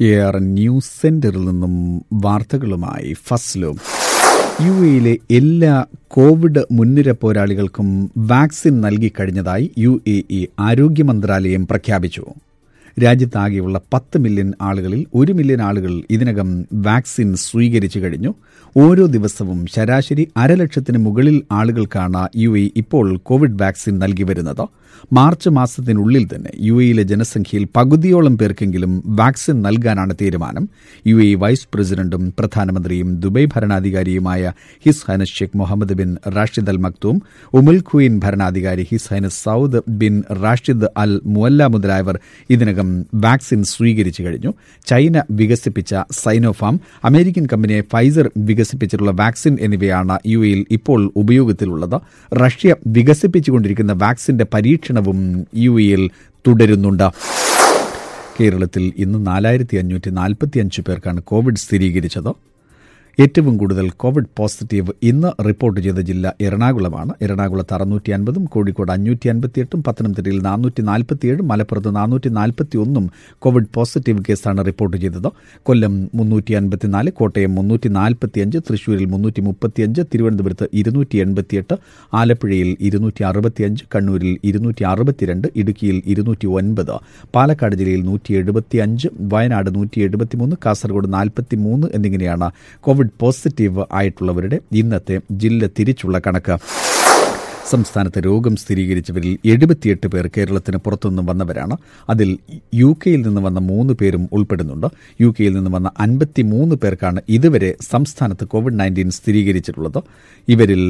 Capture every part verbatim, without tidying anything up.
Air news സെന്ററിൽ നിന്നും വാർത്തകളുമായി ഫസ്ലും. യു എയിലെ എല്ലാ കോവിഡ് മുൻനിര പോരാളികൾക്കും വാക്സിൻ നൽകിക്കഴിഞ്ഞതായി യു എ ഇ ആരോഗ്യ മന്ത്രാലയം പ്രഖ്യാപിച്ചു. രാജ്യത്താകെയുള്ള പത്ത് മില്യൺ ആളുകളിൽ ഒരു മില്യൺ ആളുകൾ ഇതിനകം വാക്സിൻ സ്വീകരിച്ചു കഴിഞ്ഞു. ഓരോ ദിവസവും ശരാശരി അരലക്ഷത്തിന് മുകളിൽ ആളുകൾക്കാണ് യു എ ഇപ്പോൾ കോവിഡ് വാക്സിൻ നൽകി വരുന്നത്. മാർച്ച് മാസത്തിനുള്ളിൽ തന്നെ യു എയിലെ ജനസംഖ്യയിൽ പകുതിയോളം പേർക്കെങ്കിലും വാക്സിൻ നൽകാനാണ് തീരുമാനം. യു എ വൈസ് പ്രസിഡന്റും പ്രധാനമന്ത്രിയും ദുബൈ ഭരണാധികാരിയുമായ His Highness Sheikh Mohammed bin Rashid Al Maktoum, Umm al Quwain ഭരണാധികാരി His Highness Saud bin Rashid Al Mualla മുതലായവർ ഇതിനകം വാക്സിൻ സ്വീകരിച്ചു കഴിഞ്ഞു. ചൈന വികസിപ്പിച്ച സൈനോഫാം, അമേരിക്കൻ കമ്പനിയായ ഫൈസർ വികസിപ്പിച്ചിട്ടുള്ള വാക്സിൻ എന്നിവയാണ് യു എയിൽ ഇപ്പോൾ ഉപയോഗത്തിലുള്ളത്. റഷ്യ വികസിപ്പിച്ചുകൊണ്ടിരിക്കുന്ന വാക്സിന്റെ പരീക്ഷണവും യു എയിൽ തുടരുന്നുണ്ട്. കേരളത്തിൽ ഇന്ന് നാലായിരത്തി അഞ്ഞൂറ്റി നാൽപ്പത്തിയഞ്ച് പേർക്കാണ് കോവിഡ് സ്ഥിരീകരിച്ചത്. ഏറ്റവും കൂടുതൽ കോവിഡ് പോസിറ്റീവ് ഇന്ന് റിപ്പോർട്ട് ചെയ്ത ജില്ല എറണാകുളമാണ്. എറണാകുളത്ത് അറുന്നൂറ്റി അൻപതും കോഴിക്കോട് അഞ്ഞൂറ്റി അൻപത്തിയെട്ടും പത്തനംതിട്ടയിൽ നാനൂറ്റി നാൽപ്പത്തിയേഴും മലപ്പുറത്ത് നാനൂറ്റി നാൽപ്പത്തി ഒന്നും കോവിഡ് പോസിറ്റീവ് കേസാണ് റിപ്പോർട്ട് ചെയ്തത്. കൊല്ലം മുന്നൂറ്റി അൻപത്തിനാല്, കോട്ടയം മുന്നൂറ്റി നാൽപ്പത്തിയഞ്ച്, തൃശൂരിൽ മുന്നൂറ്റി മുപ്പത്തിയഞ്ച്, തിരുവനന്തപുരത്ത് ഇരുന്നൂറ്റി എൺപത്തിയെട്ട്, ആലപ്പുഴയിൽ ഇരുന്നൂറ്റി അറുപത്തിയഞ്ച്, കണ്ണൂരിൽ ഇരുന്നൂറ്റി അറുപത്തിരണ്ട്, ഇടുക്കിയിൽ ഇരുന്നൂറ്റി ഒൻപത്, പാലക്കാട് ജില്ലയിൽ നൂറ്റി എഴുപത്തിയഞ്ച്, വയനാട് നൂറ്റി എഴുപത്തിമൂന്ന്, കാസർഗോഡ് നാൽപ്പത്തിമൂന്ന് എന്നിങ്ങനെയാണ് കോവിഡ് പോസിറ്റീവ് ആയിട്ടുള്ളവരുടെ ഇന്നത്തെ ജില്ല തിരിച്ചുള്ള കണക്ക്. സംസ്ഥാനത്ത് രോഗം സ്ഥിരീകരിച്ചവരിൽ എഴുപത്തിയെട്ട് പേർ കേരളത്തിന് പുറത്തുനിന്ന് വന്നവരാണ്. അതിൽ യു കെയിൽ നിന്ന് വന്ന മൂന്ന് പേരും ഉൾപ്പെടുന്നുണ്ട്. യു കെയിൽ നിന്ന് വന്ന അൻപത്തിമൂന്ന് പേർക്കാണ് ഇതുവരെ സംസ്ഥാനത്ത് കോവിഡ് നയൻറ്റീൻ സ്ഥിരീകരിച്ചിട്ടുള്ളത്. ഇവരിൽ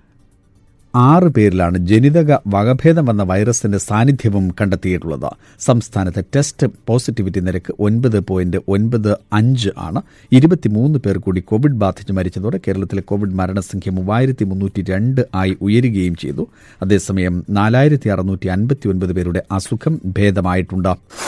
ആറ് പേരിലാണ് ജനിതക വകഭേദം വന്ന വൈറസിന്റെ സാന്നിധ്യവും കണ്ടെത്തിയിട്ടുള്ളത്. സംസ്ഥാനത്തെ ടെസ്റ്റ് പോസിറ്റിവിറ്റി നിരക്ക് ഒൻപത് പോയിന്റ് ഒൻപത് അഞ്ച് ആണ്. ഇരുപത്തിമൂന്ന് പേർ കൂടി കോവിഡ് ബാധിച്ച് മരിച്ചതോടെ കേരളത്തിലെ കോവിഡ് മരണസംഖ്യ മൂവായിരത്തി മുന്നൂറ്റി രണ്ട് ആയി ഉയരുകയും ചെയ്തു. അതേസമയം നാലായിരത്തി അറുന്നൂറ്റി അൻപത്തി ഒൻപത് പേരുടെ അസുഖം ഭേദമായിട്ടുണ്ട്.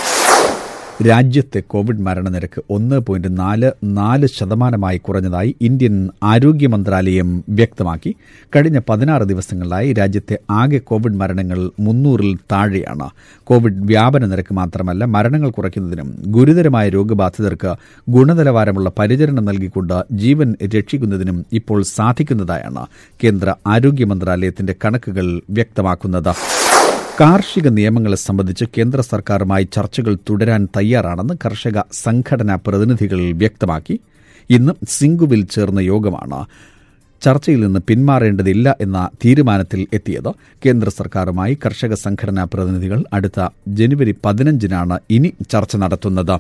രാജ്യത്തെ കോവിഡ് മരണനിരക്ക് ഒന്ന് പോയിന്റ് നാല് നാല് ശതമാനമായി കുറഞ്ഞതായി ഇന്ത്യൻ ആരോഗ്യ മന്ത്രാലയം വ്യക്തമാക്കി. കഴിഞ്ഞ പതിനാറ് ദിവസങ്ങളിലായി രാജ്യത്തെ ആകെ കോവിഡ് മരണങ്ങൾ മുന്നൂറിൽ താഴെയാണ്. കോവിഡ് വ്യാപന നിരക്ക് മാത്രമല്ല, മരണങ്ങൾ കുറയ്ക്കുന്നതിനും ഗുരുതരമായ രോഗബാധിതർക്ക് ഗുണനിലവാരമുള്ള പരിചരണം നൽകിക്കൊണ്ട് ജീവൻ രക്ഷിക്കുന്നതിനും ഇപ്പോൾ സാധിക്കുന്നതായാണ് കേന്ദ്ര ആരോഗ്യ മന്ത്രാലയത്തിന്റെ കണക്കുകൾ വ്യക്തമാക്കുന്നത്. കാർഷിക നിയമങ്ങളെ സംബന്ധിച്ച് കേന്ദ്ര സർക്കാരുമായി ചർച്ചകൾ തുടരാൻ തയ്യാറാണെന്ന് കർഷക സംഘടനാ പ്രതിനിധികൾ വ്യക്തമാക്കി. ഇന്ന് സിംഗുവിൽ ചേർന്ന യോഗമാണ് ചർച്ചയിൽ നിന്ന് പിന്മാറേണ്ടതില്ല എന്ന തീരുമാനത്തിൽ എത്തിയത്. കേന്ദ്ര സർക്കാരുമായി കർഷക സംഘടനാ പ്രതിനിധികൾ അടുത്ത ജനുവരി പതിനഞ്ചിനാണ് ഇനി ചർച്ച നടത്തുന്നത്.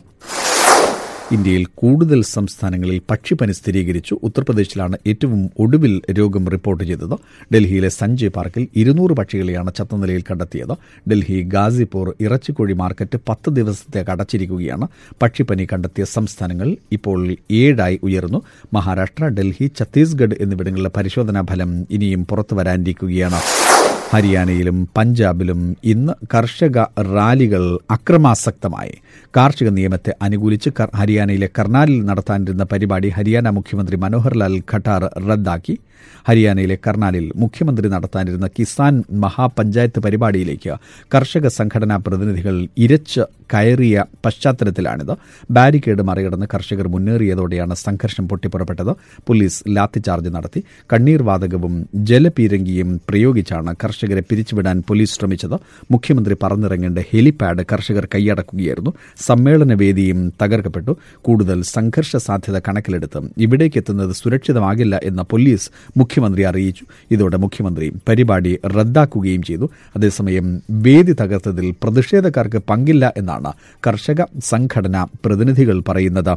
ഇന്ത്യയിൽ കൂടുതൽ സംസ്ഥാനങ്ങളിൽ പക്ഷിപ്പനി സ്ഥിരീകരിച്ചു. ഉത്തർപ്രദേശിലാണ് ഏറ്റവും ഒടുവിൽ രോഗം റിപ്പോർട്ട് ചെയ്തത്. ഡൽഹിയിലെ സഞ്ജയ് പാർക്കിൽ ഇരുന്നൂറ് പക്ഷികളെയാണ് ചത്ത നിലയിൽ കണ്ടെത്തിയത്. ഡൽഹി ഗാസിപൂർ ഇറച്ചിക്കോഴി മാർക്കറ്റ് പത്ത് ദിവസത്തേക്ക് അടച്ചിരിക്കുകയാണ്. പക്ഷിപ്പനി കണ്ടെത്തിയ സംസ്ഥാനങ്ങൾ ഇപ്പോൾ ഏഴായി ഉയർന്നു. മഹാരാഷ്ട്ര, ഡൽഹി, ഛത്തീസ്ഗഡ് എന്നിവിടങ്ങളിലെ പരിശോധനാ ഫലം ഇനിയും പുറത്തുവരാനിരിക്കുകയാണ്. ഹരിയാനയിലും പഞ്ചാബിലും ഇന്ന് കർഷക റാലികൾ അക്രമാസക്തമായി. കാർഷിക നിയമത്തെ അനുകൂലിച്ച് ഹരിയാനയിലെ കർണാലിൽ നടത്താനിരുന്ന പരിപാടി ഹരിയാന മുഖ്യമന്ത്രി മനോഹർലാൽ ഖട്ടാർ റദ്ദാക്കി. ഹരിയാനയിലെ കർണാലിൽ മുഖ്യമന്ത്രി നടത്താനിരുന്ന കിസാൻ മഹാപഞ്ചായത്ത് പരിപാടിയിലേക്ക് കർഷക സംഘടനാ പ്രതിനിധികൾ ഇരച്ച് കയറിയ പശ്ചാത്തലത്തിലാണിത്. ബാരിക്കേഡ് മറികടന്ന് കർഷകർ മുന്നേറിയതോടെയാണ് സംഘർഷം പൊട്ടിപ്പുറപ്പെട്ടത്. പോലീസ് ലാത്തിചാർജ് നടത്തി. കണ്ണീർ വാതകവും ജലപീരങ്കിയും പ്രയോഗിച്ചാണ് കർഷകരെ പിരിച്ചുവിടാൻ പോലീസ് ശ്രമിച്ചത്. മുഖ്യമന്ത്രി പറന്നിറങ്ങേണ്ട ഹെലിപാഡ് കർഷകർ കൈയടക്കുകയായിരുന്നു. സമ്മേളനവേദിയും തകർക്കപ്പെട്ടു. കൂടുതൽ സംഘർഷ സാധ്യത കണക്കിലെടുത്ത് ഇവിടേക്കെത്തുന്നത് സുരക്ഷിതമാകില്ല എന്ന പോലീസ് മുഖ്യമന്ത്രി അറിയിച്ചു. ഇതോടെ മുഖ്യമന്ത്രി പരിപാടി റദ്ദാക്കുകയും ചെയ്തു. അതേസമയം വേദി തകർത്തതിൽ പ്രതിഷേധക്കാർക്ക് പങ്കില്ല എന്നാണ് കർഷക സംഘടനാ പ്രതിനിധികൾ പറയുന്നത്.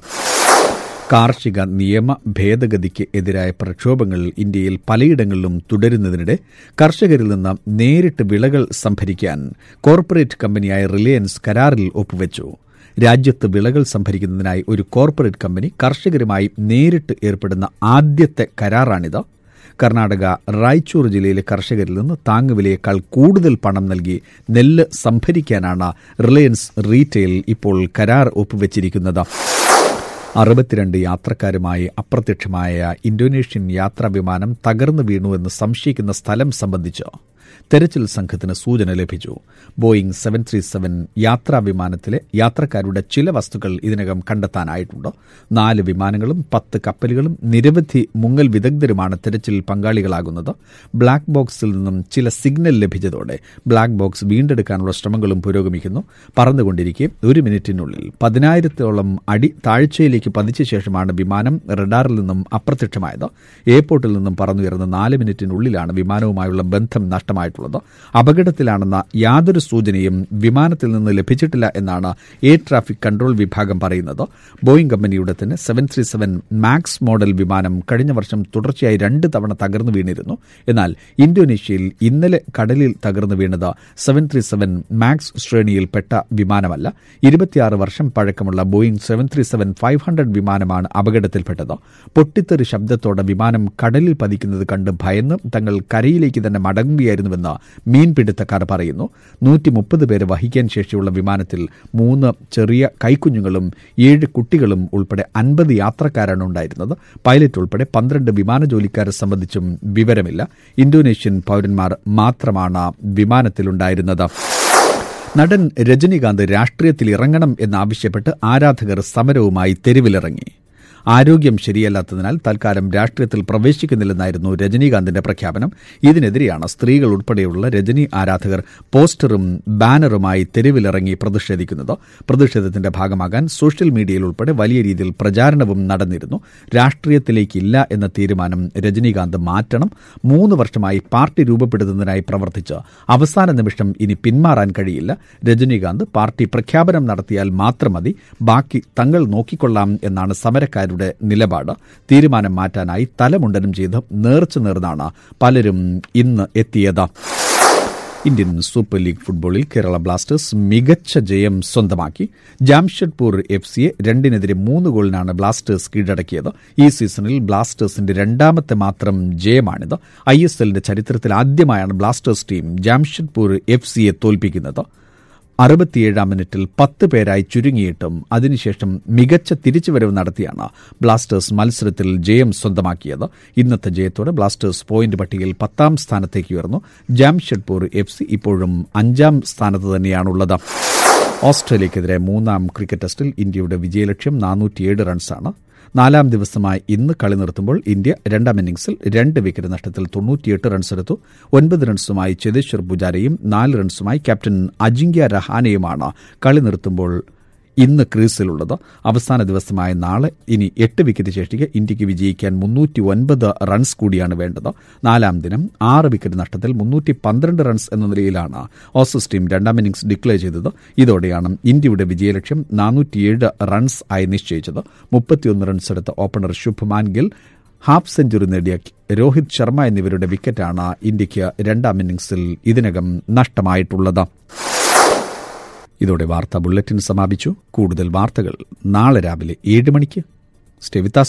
കാർഷിക നിയമ ഭേദഗതിക്ക് എതിരായ പ്രക്ഷോഭങ്ങൾ ഇന്ത്യയിൽ പലയിടങ്ങളിലും തുടരുന്നതിനിടെ കർഷകരിൽ നിന്ന് നേരിട്ട് വിളകൾ സംഭരിക്കാൻ കോർപ്പറേറ്റ് കമ്പനിയായ റിലയൻസ് കരാറിൽ ഒപ്പുവെച്ചു. രാജ്യത്ത് വിളകൾ സംഭരിക്കുന്നതിനായി ഒരു കോർപ്പറേറ്റ് കമ്പനി കർഷകരുമായി നേരിട്ട് ഏർപ്പെടുന്ന ആദ്യത്തെ കരാറാണിത്. കർണാടക റായ്ചൂർ ജില്ലയിലെ കർഷകരിൽ നിന്ന് താങ്ങുവിലയേക്കാൾ കൂടുതൽ പണം നൽകി നെല്ല് സംഭരിക്കാനാണ് റിലയൻസ് റീറ്റെയിൽ ഇപ്പോൾ കരാർ ഒപ്പുവെച്ചിരിക്കുന്നത്. അറുപത്തിരണ്ട് യാത്രക്കാരുമായി അപ്രത്യക്ഷമായ ഇന്തോനേഷ്യൻ യാത്രാ വിമാനം തകർന്നു വീണുവെന്ന് സംശയിക്കുന്ന സ്ഥലം സംബന്ധിച്ച് തെരച്ചിൽ സംഘത്തിന് സൂചന ലഭിച്ചു. ബോയിംഗ് സെവൻ ത്രീ സെവൻ യാത്രാ വിമാനത്തിലെ യാത്രക്കാരുടെ ചില വസ്തുക്കൾ ഇതിനകം കണ്ടെത്താനായിട്ടുണ്ട്. നാല് വിമാനങ്ങളും പത്ത് കപ്പലുകളും നിരവധി മുങ്ങൽ വിദഗ്ധരുമാണ് തെരച്ചിലിൽ പങ്കാളികളാകുന്നത്. ബ്ലാക്ക് ബോക്സിൽ നിന്നും ചില സിഗ്നൽ ലഭിച്ചതോടെ ബ്ലാക്ക് ബോക്സ് വീണ്ടെടുക്കാനുള്ള ശ്രമങ്ങളും പുരോഗമിക്കുന്നു. പറന്നുകൊണ്ടിരിക്കെ ഒരു മിനിറ്റിനുള്ളിൽ പതിനായിരത്തോളം അടി താഴ്ചയിലേക്ക് പതിച്ച ശേഷമാണ് വിമാനം റഡാറിൽ നിന്നും അപ്രത്യക്ഷമായത്. എയർപോർട്ടിൽ നിന്നും പറന്നുയർന്ന് നാല് മിനിറ്റിനുള്ളിലാണ് വിമാനവുമായുള്ള ബന്ധം നഷ്ടമായിട്ടുള്ളത്. അപകടത്തിലാണെന്ന യാതൊരു സൂചനയും വിമാനത്തിൽ നിന്ന് ലഭിച്ചിട്ടില്ല എന്നാണ് എയർ ട്രാഫിക് കൺട്രോൾ വിഭാഗം പറയുന്നത്. ബോയിംഗ് കമ്പനിയുടെ തന്നെ seven three seven max model വിമാനം കഴിഞ്ഞ വർഷം തുടർച്ചയായി രണ്ട് തവണ തകർന്നു വീണിരുന്നു. എന്നാൽ ഇന്തോനേഷ്യയിൽ ഇന്നലെ കടലിൽ തകർന്നു വീണത് സെവൻ ത്രീ സെവൻ മാക്സ് ശ്രേണിയിൽപ്പെട്ട വിമാനമല്ല. ഇരുപത്തിയാറ് വർഷം പഴക്കമുള്ള Boeing seven three seven five hundred വിമാനമാണ് അപകടത്തിൽപ്പെട്ടത്. പൊട്ടിത്തെറി ശബ്ദത്തോടെ വിമാനം കടലിൽ പതിക്കുന്നത് കണ്ട് ഭയന്ന് തങ്ങൾ കരയിലേക്ക് തന്നെ മടങ്ങുകയായിരുന്നുവെന്ന് മീൻപിടുത്തക്കാർ പറയുന്നു. നൂറ്റി മുപ്പത് പേരെ വഹിക്കാൻ ശേഷിയുള്ള വിമാനത്തിൽ മൂന്ന് ചെറിയ കൈക്കുഞ്ഞുങ്ങളും ഏഴ് കുട്ടികളും ഉൾപ്പെടെ അൻപത് യാത്രക്കാരാണ് ഉണ്ടായിരുന്നത്. പൈലറ്റ് ഉൾപ്പെടെ പന്ത്രണ്ട് വിമാന ജോലിക്കാരെ സംബന്ധിച്ചും വിവരമില്ല. ഇന്തോനേഷ്യൻ പൌരന്മാർ മാത്രമാണ് വിമാനത്തിലുണ്ടായിരുന്നത്. നടൻ രജനീകാന്ത് രാഷ്ട്രീയത്തിൽ ഇറങ്ങണം എന്നാവശ്യപ്പെട്ട് ആരാധകർ സമരവുമായി തെരുവിലിറങ്ങി. ആരോഗ്യം ശരിയല്ലാത്തതിനാൽ തൽക്കാലം രാഷ്ട്രീയത്തിൽ പ്രവേശിക്കുന്നില്ലെന്നായിരുന്നു രജനീകാന്തിന്റെ പ്രഖ്യാപനം. ഇതിനെതിരെയാണ് സ്ത്രീകൾ ഉൾപ്പെടെയുള്ള രജനി ആരാധകർ പോസ്റ്ററും ബാനറുമായി തെരുവിലിറങ്ങി പ്രതിഷേധിക്കുന്നത്. പ്രതിഷേധത്തിന്റെ ഭാഗമാകാൻ സോഷ്യൽ മീഡിയയിൽ ഉൾപ്പെടെ വലിയ രീതിയിൽ പ്രചാരണവും നടന്നിരുന്നു. രാഷ്ട്രീയത്തിലേക്കില്ല എന്ന തീരുമാനം രജനീകാന്ത് മാറ്റണം. മൂന്ന് വർഷമായി പാർട്ടി രൂപപ്പെടുത്തുന്നതിനായി പ്രവർത്തിച്ച് അവസാന നിമിഷം ഇനി പിന്മാറാൻ കഴിയില്ല. രജനീകാന്ത് പാർട്ടി പ്രഖ്യാപനം നടത്തിയാൽ മാത്രം മതി, ബാക്കി തങ്ങൾ നോക്കിക്കൊള്ളാം എന്നാണ് സമരക്കാർ നിലപാട്. തീരുമാനം മാറ്റാനായി തലമുണ്ടനം ചെയ്ത് നേർച്ചു നേർന്നാണ് പലരും ഇന്ന് എത്തിയത്. ഇന്ത്യൻ സൂപ്പർ ലീഗ് ഫുട്ബോളിൽ കേരള ബ്ലാസ്റ്റേഴ്സ് മികച്ച ജയം സ്വന്തമാക്കി. ജാംഷഡ്പൂർ എഫ് സിയെ രണ്ടിനെതിരെ മൂന്ന് ഗോളിനാണ് ബ്ലാസ്റ്റേഴ്സ് കീഴടക്കിയത്. ഈ സീസണിൽ ബ്ലാസ്റ്റേഴ്സിന്റെ രണ്ടാമത്തെ മാത്രം ജയമാണിത്. ഐ എസ് എല്ലിന്റെ ചരിത്രത്തിൽ ആദ്യമായാണ് ബ്ലാസ്റ്റേഴ്സ് ടീം ജാംഷഡ്പൂർ എഫ് സിയെ തോൽപ്പിക്കുന്നത്. അറുപത്തിയേഴാം മിനിറ്റിൽ പത്ത് പേരായി ചുരുങ്ങിയിട്ടും അതിനുശേഷം മികച്ച തിരിച്ചുവരവ് നടത്തിയാണ് ബ്ലാസ്റ്റേഴ്സ് മത്സരത്തിൽ ജയം സ്വന്തമാക്കിയത്. ഇന്നത്തെ ജയത്തോടെ ബ്ലാസ്റ്റേഴ്സ് പോയിന്റ് പട്ടികയിൽ പത്താം സ്ഥാനത്തേക്ക് ഉയർന്നു. ജാംഷഡ്പൂർ എഫ് സി ഇപ്പോഴും അഞ്ചാം സ്ഥാനത്ത് തന്നെയാണുള്ളത്. ഓസ്ട്രേലിയക്കെതിരെ മൂന്നാം ക്രിക്കറ്റ് ടെസ്റ്റിൽ ഇന്ത്യയുടെ വിജയലക്ഷ്യം നാനൂറ്റിയേഴ് റൺസാണ്. നാലാം ദിവസമായി ഇന്ന് കളി നിർത്തുമ്പോൾ ഇന്ത്യ രണ്ടാം ഇന്നിംഗ്സിൽ രണ്ട് വിക്കറ്റ് നഷ്ടത്തിൽ തൊണ്ണൂറ്റിയെട്ട് റൺസെടുത്തു. ഒൻപത് റൺസുമായി ചേതേശ്വർ പുജാരയും നാല് റൺസുമായി ക്യാപ്റ്റൻ അജിങ്ക്യ രഹാനെയുമാണ് കളി നിർത്തുമ്പോൾ ഇന്ന് ക്രീസിലുള്ളത്. അവസാന ദിവസമായ നാളെ ഇനി എട്ട് വിക്കറ്റ് ശേഷിക്കെ ഇന്ത്യയ്ക്ക് വിജയിക്കാൻ മുന്നൂറ്റി ഒൻപത് റൺസ് കൂടിയാണ് വേണ്ടത്. നാലാം ദിനം ആറ് വിക്കറ്റ് നഷ്ടത്തിൽ മുന്നൂറ്റി പന്ത്രണ്ട് റൺസ് എന്ന നിലയിലാണ് ഓസീസ് ടീം രണ്ടാം ഇന്നിംഗ്സ് ഡിക്ലെയർ ചെയ്തത്. ഇതോടെയാണ് ഇന്ത്യയുടെ വിജയലക്ഷ്യം നാനൂറ്റിയേഴ് റൺസ് ആയി നിശ്ചയിച്ചത്. മുപ്പത്തിയൊന്ന് റൺസെടുത്ത opener Shubman Gill, half century നേടിയ രോഹിത് ശർമ്മ എന്നിവരുടെ വിക്കറ്റാണ് ഇന്ത്യയ്ക്ക് രണ്ടാം ഇന്നിംഗ്സിൽ ഇതിനകം നഷ്ടമായിട്ടുള്ളത്. ഇതോടെ വാർത്താ ബുള്ളറ്റിൻ സമാപിച്ചു. കൂടുതൽ വാർത്തകൾ നാളെ രാവിലെ ഏഴ് മണിക്ക്. Stay with us.